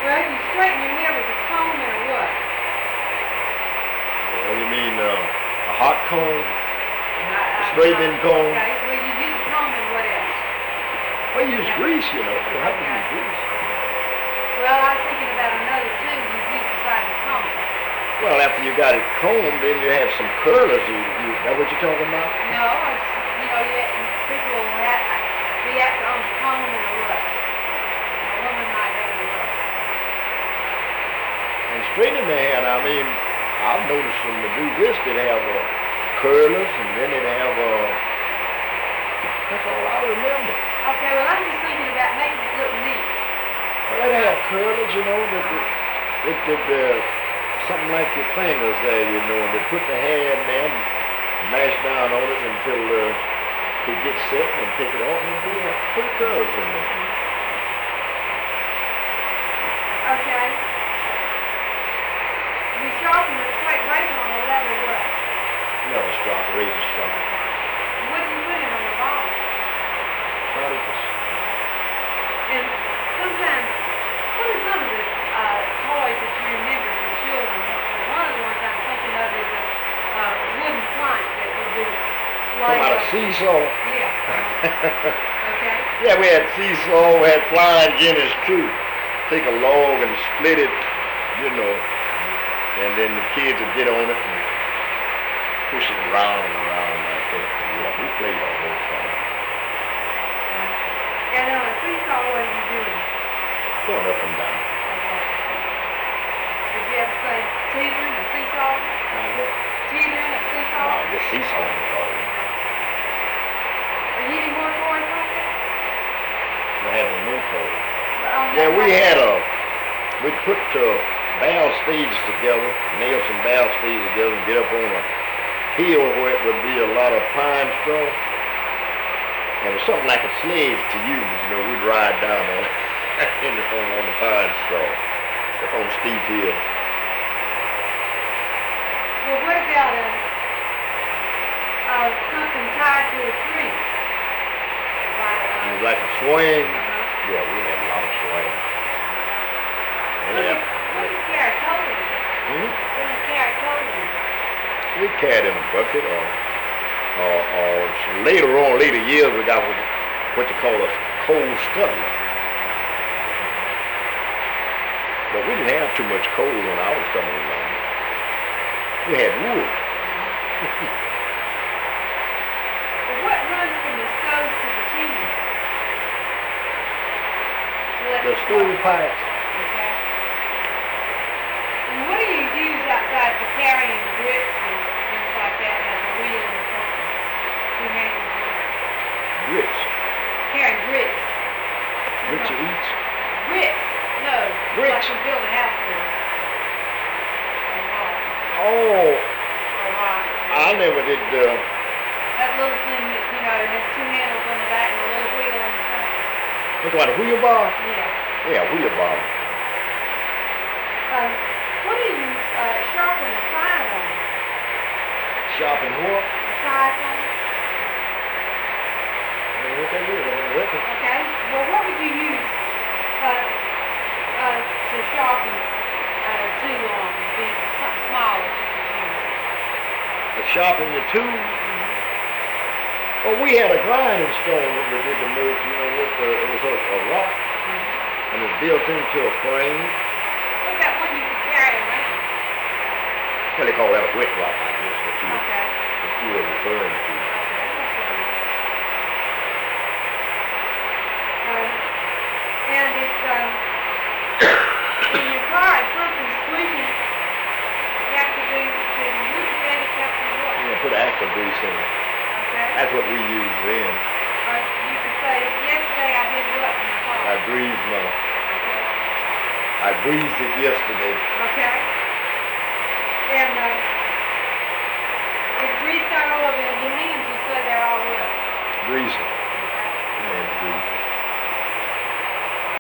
Well, you straighten your hair with a comb and a what? Well, you mean a hot comb? A straightening comb? Okay, well, you use a comb and what else? Well, you use grease, you know. You have to use grease. Well, I was thinking about another too you use besides the comb. Well, after you got it combed, then you have some curlers. That what you're talking about? No, people will be after on the comb and a what? A woman might have a what? And straightening the hair, I mean, I've noticed them to do this, they'd have curlers, and then they'd have, that's all I remember. Okay, well, I'm just thinking about making it look neat. Well, they'd have curlers, you know, that could, something like your fingers there, you know, and they put the hair in there and mash down on it until it gets set and take it off and put curls in there. Okay. You sharpen the straight razor on the level what? Level strop, razor strop. What do you put in on the bottom? Particles. And sometimes, what are some of the toys that you remember from children? One of the ones I'm thinking of is this wooden plank that would be Come out of seesaw. Yeah. Okay. Yeah, we had seesaw, we had flying Guinness too. Take a log and split it, you know, and then the kids would get on it and push it around and around like that. Yeah, we played all those things. And on a seesaw, what are you doing? Going up and down. Okay. Did you ever say teetering or seesaw? Teetering or seesaw? No, just seesaw was all. Are you any more toys like that? We had a new toy. Yeah, we put barrel stages together, nail some barrel stages together and get up on a hill where it would be a lot of pine straw. And it was something like a sledge to use, you know, we'd ride down on it on the pine straw, up on a steep hill. Well, what about something tied to a tree? It was like a swing. Yeah, we had a lot of swing. What do you carry totally? What do you carry totally? We carried in a bucket or later years we got what you call a coal scuttler. But we didn't have too much coal when I was coming along. We had wood. Well, what runs from the stove to the chimney? The stove pipes. Okay. And what do you use outside for carrying bricks and things like that, like a wheel or something? Two-handed Bricks. Carrying bricks. Bricks you eat? Bricks. No. Bricks. Like you build a house with. Oh, Or rocks. I never did. That little thing that, there's two handles on the back and a little wheel on the front. What's what, a wheelbar? Yeah. Yeah, wheelbar. What do you sharpen the sides on? Shopping what? The sides on? I don't know what that is. I don't reckon. Okay. Well, what would you use to sharpen two on? Be something small that you could use. To sharpen the tool? Well, we had a grinding stone that we did the most, it was a rock, and it's built into a frame. What about one you could carry around? Well, they call that a wet rock, I guess, that Okay. you were referring to. And if in your car, if something's squeaking, you have to use that, it has to work. Yeah, put active grease in it. Okay. That's what we used then. You could say, yesterday I did what in the car? I greased it yesterday. Okay. And if grease got all over your hands, you say they're all what? Greasing.